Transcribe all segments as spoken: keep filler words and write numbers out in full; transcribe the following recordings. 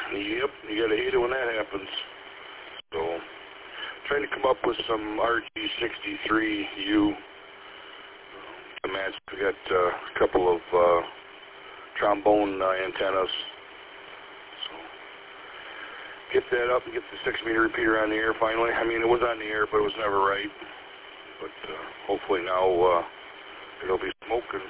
Yep, you gotta hate it when that happens. So, trying to come up with some R G sixty-three U to match. We got uh, a couple of uh, trombone uh, antennas. So, get that up and get the six meter repeater on the air finally. I mean, it was on the air, but it was never right. But uh, hopefully now uh, it'll be smoking.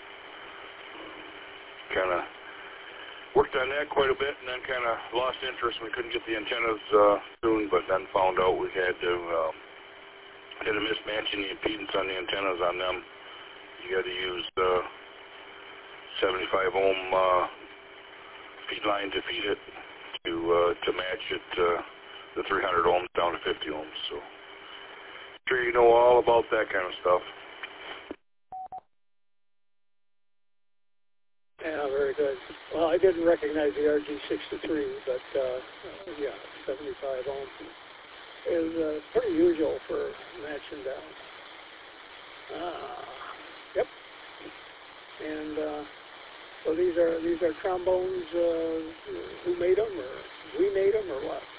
Kind of worked on that quite a bit, and then kind of lost interest. We couldn't get the antennas uh, soon, but then found out we had to uh, had a mismatch in the impedance on the antennas on them. You got to use uh, seventy-five ohm uh, feed line to feed it to uh, to match it uh, the three hundred ohms down to fifty ohms. So, I'm sure you know all about that kind of stuff. Yeah, very good. Well, I didn't recognize the R G sixty-three, but uh, uh, yeah, seventy-five ohms is uh, pretty usual for matching down. Uh, yep. And uh, so these are these are trombones. Uh, who made them, or we made them, or what?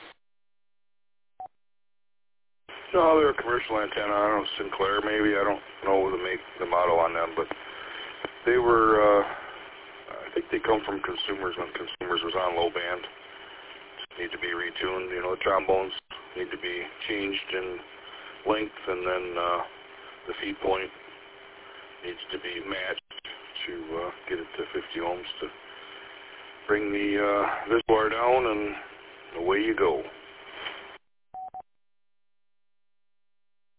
No, they're a commercial antenna. I don't know, Sinclair maybe. I don't know the make, the model on them, but they were. Uh, I think they come from Consumers when Consumers was on low band. Just need to be retuned. You know, the trombones need to be changed in length, and then uh, the feed point needs to be matched to uh, get it to fifty ohms to bring the uh, this bar down, and away you go.